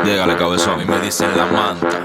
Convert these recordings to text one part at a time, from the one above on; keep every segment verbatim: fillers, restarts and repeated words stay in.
Llégale, cabezón. A mí me dicen la manta.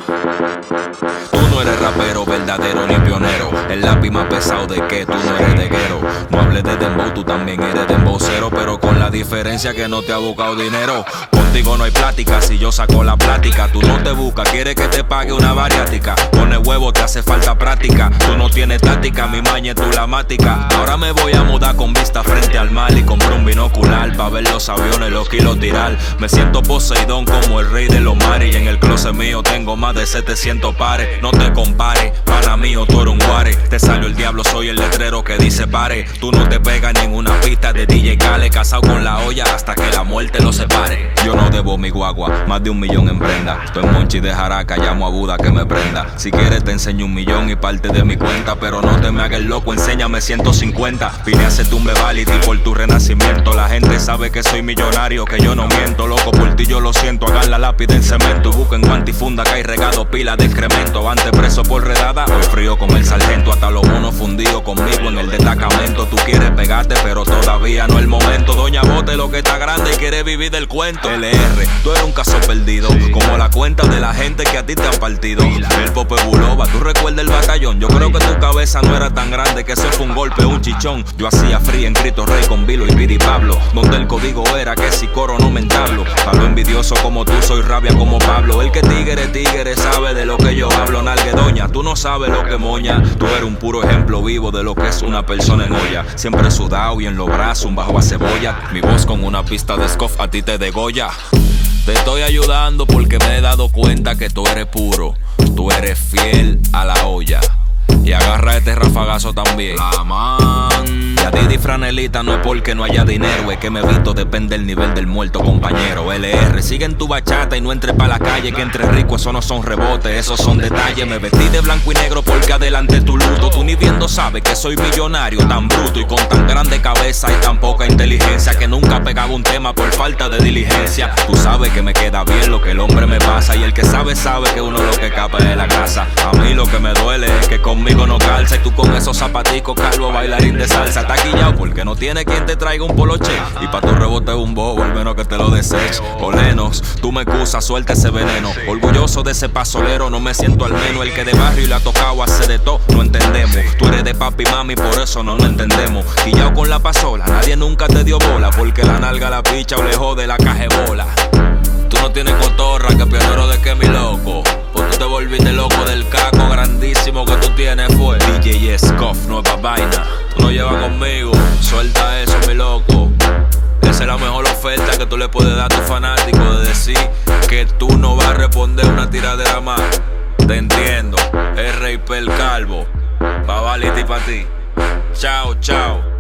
Tú no eres rapero verdadero ni pionero. El lápiz más pesado de que tú no eres deguero. No hables de dembow, tú también eres dembowcero, pero con la diferencia que no te ha buscado dinero. Contigo no hay plática, si yo saco la plática. Tú no te buscas, quieres que te pague una variática. Pone huevo, te hace falta práctica. Tú no tienes táctica, mi maña es tu la mática. Ahora me voy a mudar con vista frente al mar y compré un binocular pa' ver los aviones, los kilos tirar. Me siento Poseidón como el rey de los mares, y en el closet mío tengo más de setecientos pares. No te compares, pana mío, tú eres un guare. Te salió el diablo, soy el letrero que dice pare. Tú no te pegas en ninguna pista de D J Khaled, casado con la olla hasta que la muerte lo separe. Yo no debo mi guagua, más de un millón en prenda. Estoy en Monchi de Jaraca, llamo a Buda que me prenda. Si quieres te enseño un millón y parte de mi cuenta, pero no te me hagas el loco, enséñame ciento cincuenta. Vine a hacerte un bevality por tu renacimiento. La gente sabe que soy millonario, que yo no miento. Loco por ti yo lo siento, hagan la lápiz en cemento. Busquen guantifunda que hay regado pila de excremento. Antes preso por redada, hoy frío con el sargento. Hasta los monos fundidos conmigo en el destacamento. Tú quieres pegarte pero todavía no es el momento. Doña Bote lo que está grande y quiere vivir del cuento. L R, tú eres un caso perdido, como la cuenta de la gente que a ti te han partido. El Pope Buloba, tú recuerdas el batallón. Yo creo que tu cabeza no era tan grande, que eso fue un golpe, un chichón. Yo hacía free en Cristo Rey con Vilo y Piri Pablo, donde el código era que si coro no me entablo. Pa' lo envidioso como tú, soy rabia como Pablo. El que tigre, tigre sabe de lo que yo hablo. Nalguedoña, tú no sabes lo que moña. Tú eres un puro ejemplo vivo de lo que es una persona en olla. Siempre sudado y en los brazos un bajo a cebolla. Mi voz con una pista de scoff a ti te degolla. Te estoy ayudando porque me he dado cuenta que tú eres puro. Tú eres fiel a la olla. Y agarra este rafagazo también. La man. Y a ti, Franelita, no es porque no haya dinero, es que me visto, depende del nivel del muerto, compañero. L R, sigue en tu bachata y no entres pa' la calle, que entre ricos eso no son rebotes, esos son detalles. Me vestí de blanco y negro porque adelante tu luto. Tú ni viendo sabes que soy millonario, tan bruto y con tan grande cabeza y tan poca inteligencia, que nunca pegaba un tema por falta de diligencia. Tú sabes que me queda bien lo que el hombre me pasa, y el que sabe, sabe que uno lo que capa es la casa. A mí lo que me duele es que conmigo no calza, y tú con esos zapaticos calvo bailarín de salsa. Está quillao porque no tiene quien te traiga un poloche, y pa' tu rebote un bobo, al menos que te lo deseche. Olenos, tú me excusas, suelta ese veneno. Orgulloso de ese pasolero, no me siento al menos. El que de barrio le ha tocado hacer de todo, no entendemos. Tú eres de papi y mami, por eso no lo entendemos. Quillao con la pasola, nadie nunca te dio bola, porque la nalga la picha o le jode la cajebola. Tú no tienes cotorra, que pionero de que mi loco. Pues tú te volviste loco del caco grandísimo que tú tienes fue D J Scoff, nueva vaina. Tú no llevas conmigo, suelta eso mi loco. Esa es la mejor oferta que tú le puedes dar a tu fanático, de decir que tú no vas a responder una tiradera más. Te entiendo, R I P el calvo, pa' Valiti pa' ti. Chao, chao.